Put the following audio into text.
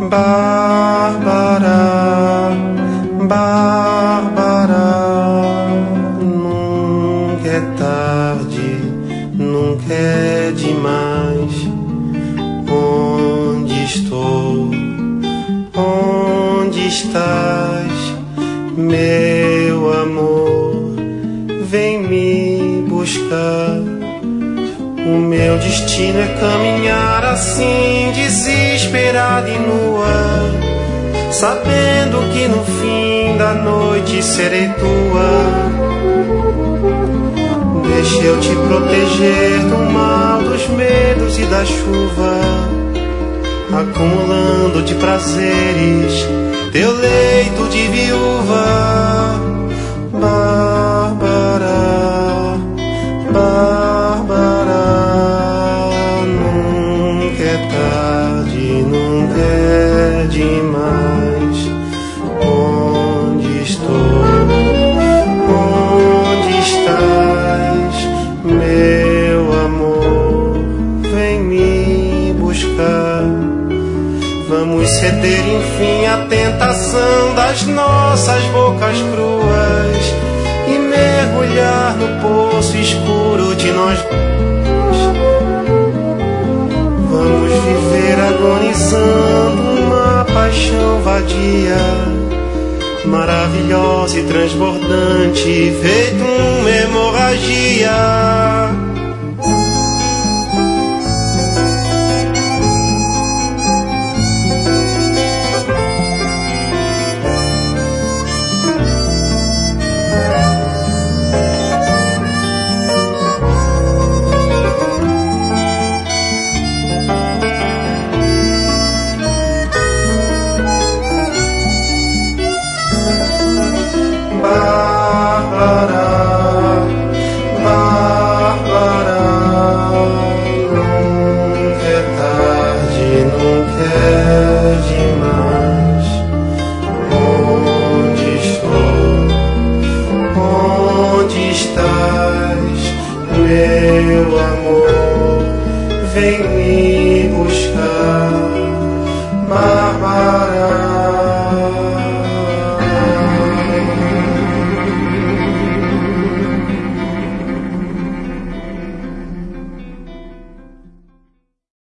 Bárbara, Bárbara, nunca é tarde, nunca é demais. Onde estou? Onde estás, meu amor? Vem me buscar. O meu destino é caminhar assim, desesperada e nua, sabendo que no fim da noite serei tua. Deixa eu te proteger do mal, dos medos e da chuva, acumulando de prazeres teu leito de viúva. Bárbara, Bárbara, nunca é tarde, nunca é demais. Onde estou? Onde estás, meu amor? Vem me buscar. Vamos ceder enfim à tentação das nossas bocas cruas e mergulhar no poço escuro de nós. Vamos viver agonizando uma paixão vadia, maravilhosa e transbordante, feito uma hemorragia. Meu amor, vem me buscar, Bárbara.